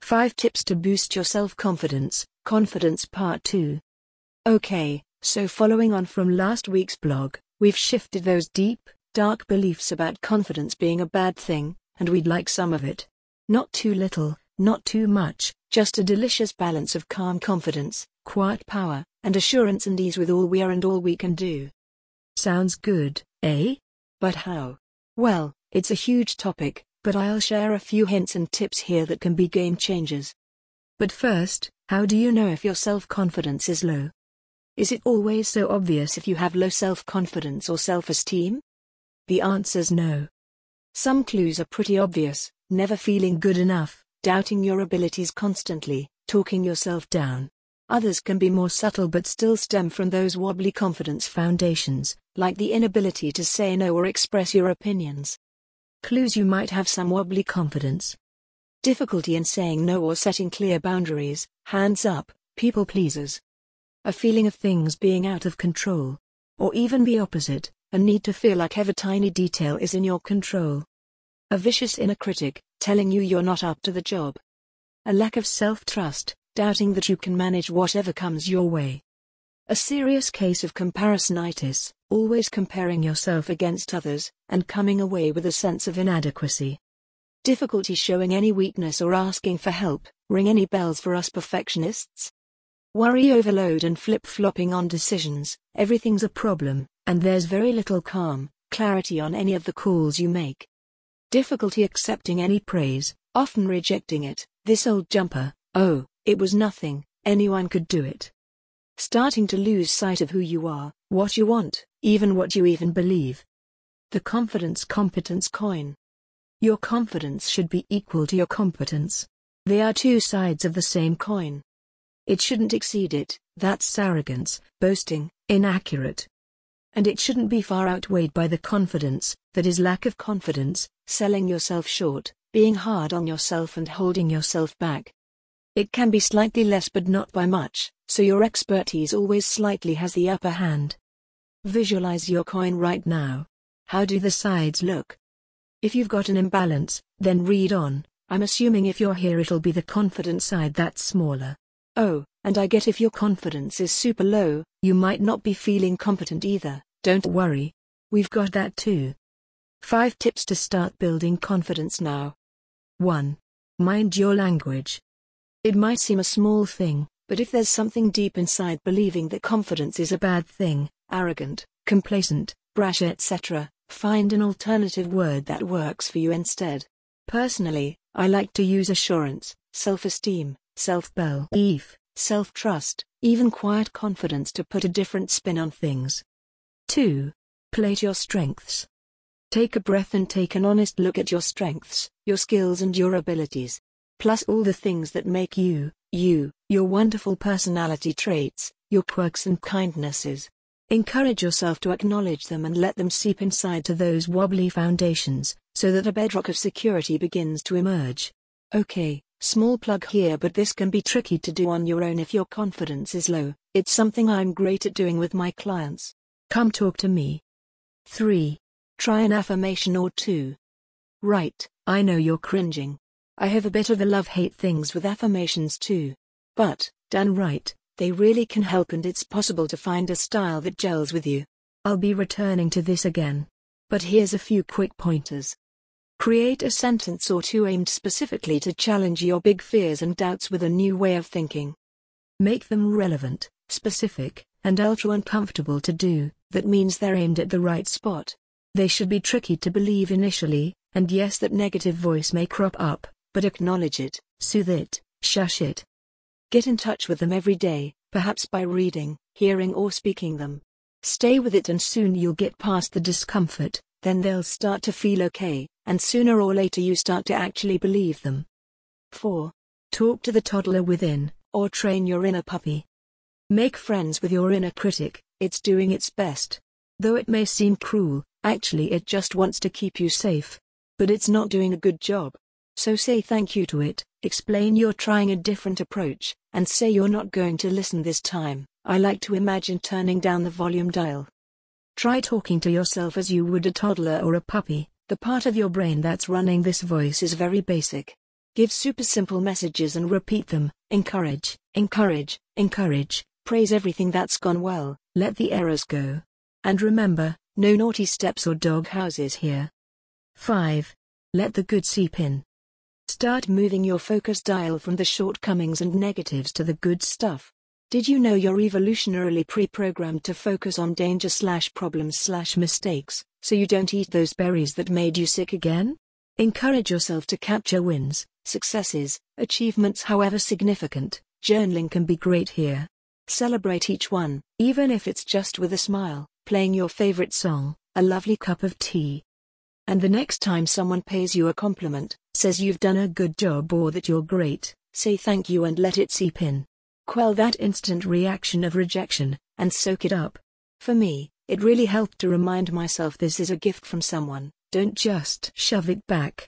5 Tips to Boost Your Self-Confidence, Confidence Part 2. Okay, so following on from last week's blog, we've shifted those deep, dark beliefs about confidence being a bad thing, and we'd like some of it. Not too little, not too much, just a delicious balance of calm confidence, quiet power, and assurance and ease with all we are and all we can do. Sounds good, eh? But how? Well, it's a huge topic, but I'll share a few hints and tips here that can be game changers. But first, how do you know if your self-confidence is low? Is it always so obvious if you have low self-confidence or self-esteem? The answer's no. Some clues are pretty obvious: never feeling good enough, doubting your abilities constantly, talking yourself down. Others can be more subtle but still stem from those wobbly confidence foundations, like the inability to say no or express your opinions. Clues you might have some wobbly confidence: difficulty in saying no or setting clear boundaries, hands up, people pleasers. A feeling of things being out of control. Or even the opposite, a need to feel like every tiny detail is in your control. A vicious inner critic, telling you you're not up to the job. A lack of self-trust, doubting that you can manage whatever comes your way. A serious case of comparisonitis, always comparing yourself against others, and coming away with a sense of inadequacy. Difficulty showing any weakness or asking for help. Ring any bells for us perfectionists? Worry overload and flip-flopping on decisions. Everything's a problem, and there's very little calm, clarity on any of the calls you make. Difficulty accepting any praise, often rejecting it. This old jumper, oh, it was nothing, anyone could do it. Starting to lose sight of who you are, what you want, even what you even believe. The confidence-competence coin. Your confidence should be equal to your competence. They are two sides of the same coin. It shouldn't exceed it, that's arrogance, boasting, inaccurate. And it shouldn't be far outweighed by the confidence, that is lack of confidence, selling yourself short, being hard on yourself and holding yourself back. It can be slightly less but not by much, so your expertise always slightly has the upper hand. Visualize your coin right now. How do the sides look? If you've got an imbalance, then read on. I'm assuming if you're here it'll be the confident side that's smaller. Oh, and I get if your confidence is super low, you might not be feeling competent either. Don't worry. We've got that too. 5 tips to start building confidence now. 1. Mind your language. It might seem a small thing, but if there's something deep inside believing that confidence is a bad thing, arrogant, complacent, brash etc., find an alternative word that works for you instead. Personally, I like to use assurance, self-esteem, self-belief, self-trust, even quiet confidence to put a different spin on things. 2. Play to your strengths. Take a breath and take an honest look at your strengths, your skills and your abilities. Plus all the things that make you, your wonderful personality traits, your quirks and kindnesses. Encourage yourself to acknowledge them and let them seep inside to those wobbly foundations, so that a bedrock of security begins to emerge. Okay, small plug here, but this can be tricky to do on your own if your confidence is low. It's something I'm great at doing with my clients. Come talk to me. 3. Try an affirmation or two. Right, I know you're cringing. I have a bit of a love-hate things with affirmations too. But, done right, they really can help, and it's possible to find a style that gels with you. I'll be returning to this again. But here's a few quick pointers. Create a sentence or two aimed specifically to challenge your big fears and doubts with a new way of thinking. Make them relevant, specific, and ultra uncomfortable to do. That means they're aimed at the right spot. They should be tricky to believe initially, and yes, that negative voice may crop up, but acknowledge it, soothe it, shush it. Get in touch with them every day, perhaps by reading, hearing or speaking them. Stay with it and soon you'll get past the discomfort, then they'll start to feel okay, and sooner or later you start to actually believe them. 4. Talk to the toddler within, or train your inner puppy. Make friends with your inner critic. It's doing its best. Though it may seem cruel, actually it just wants to keep you safe. But it's not doing a good job. So say thank you to it, explain you're trying a different approach, and say you're not going to listen this time. I like to imagine turning down the volume dial. Try talking to yourself as you would a toddler or a puppy. The part of your brain that's running this voice is very basic. Give super simple messages and repeat them. Encourage, encourage, encourage. Praise everything that's gone well, let the errors go. And remember, no naughty steps or dog houses here. 5. Let the good seep in. Start moving your focus dial from the shortcomings and negatives to the good stuff. Did you know you're evolutionarily pre-programmed to focus on danger/problems/mistakes, so you don't eat those berries that made you sick again? Encourage yourself to capture wins, successes, achievements however significant. Journaling can be great here. Celebrate each one, even if it's just with a smile, playing your favorite song, a lovely cup of tea. And the next time someone pays you a compliment, says you've done a good job or that you're great, say thank you and let it seep in. Quell that instant reaction of rejection, and soak it up. For me, it really helped to remind myself this is a gift from someone, don't just shove it back.